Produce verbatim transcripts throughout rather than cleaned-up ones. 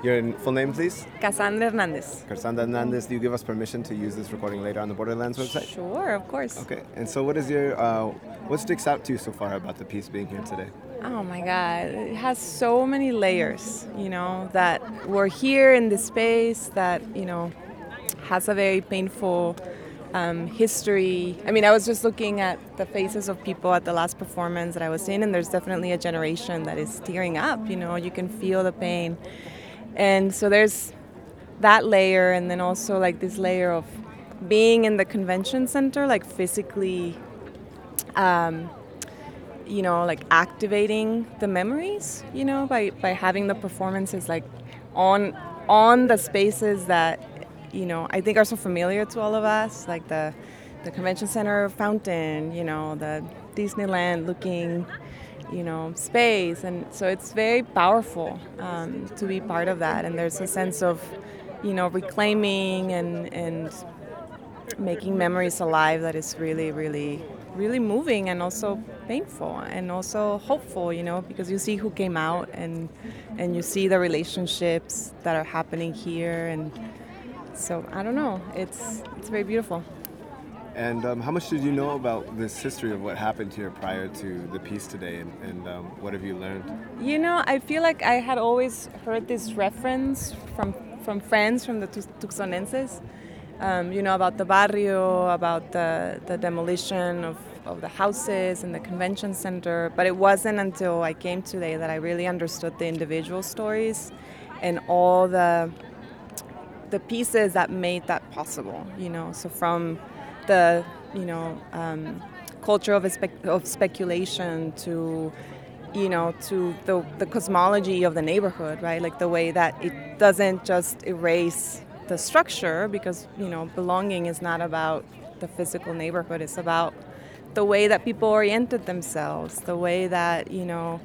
Your full name, please? Cassandra Hernandez. Cassandra Hernandez, do you give us permission to use this recording later on the Borderlands website? Sure, of course. Okay, and so what is your, uh, what sticks out to you so far about the piece being here today? Oh my God, it has so many layers, you know, that we're here in this space that, you know, has a very painful um, history. I mean, I was just looking at the faces of people at the last performance that I was in, and there's definitely a generation that is tearing up, you know, you can feel the pain. And so there's that layer, and then also like this layer of being in the convention center, like physically, um, you know, like activating the memories, you know, by, by having the performances like on on the spaces that, you know, I think are so familiar to all of us, like the the convention center fountain, you know, the Disneyland looking, you know, space. And so it's very powerful um, to be part of that. And there's a sense of, you know, reclaiming and, and making memories alive that is really, really, really moving and also painful and also hopeful, you know, because you see who came out and and you see the relationships that are happening here. And so I don't know, it's it's very beautiful. And um, how much did you know about this history of what happened here prior to the piece today, and, and um, what have you learned? You know, I feel like I had always heard this reference from, from friends from the Tux- Tucsonenses, um, you know, about the barrio, about the, the demolition of, of the houses and the convention center. But it wasn't until I came today that I really understood the individual stories and all the the pieces that made that possible, you know. So from the, you know, um, culture of, spe- of speculation to, you know, to the, the cosmology of the neighborhood, right? Like the way that it doesn't just erase the structure, because, you know, belonging is not about the physical neighborhood. It's about the way that people oriented themselves, the way that, you know,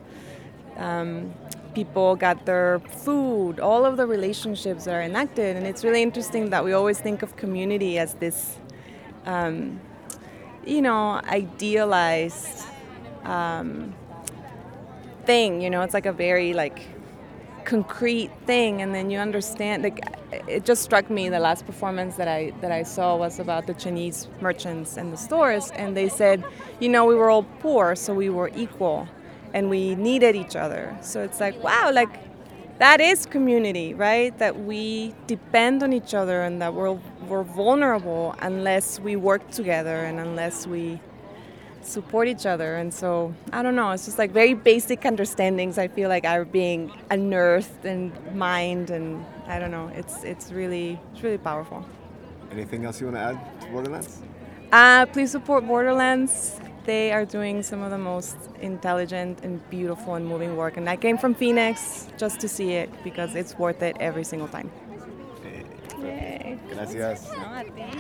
um, people got their food, all of the relationships that are enacted. And it's really interesting that we always think of community as this, um, you know, idealized um, thing. You know, it's like a very like concrete thing, and then you understand. Like, it just struck me the last performance that I that I saw was about the Chinese merchants and the stores, and they said, you know, we were all poor, so we were equal, and we needed each other. So it's like, wow, like that is community, right? That we depend on each other, and that we're we're vulnerable unless we work together and unless we support each other. And so I don't know, it's just like very basic understandings I feel like are being unearthed and mined, and I don't know, it's it's really it's really powerful. Anything else you want to add to Borderlands? Uh, please support Borderlands. They are doing some of the most intelligent and beautiful and moving work, and I came from Phoenix just to see it because it's worth it every single time. Hey. Yay. Gracias. No, a ti.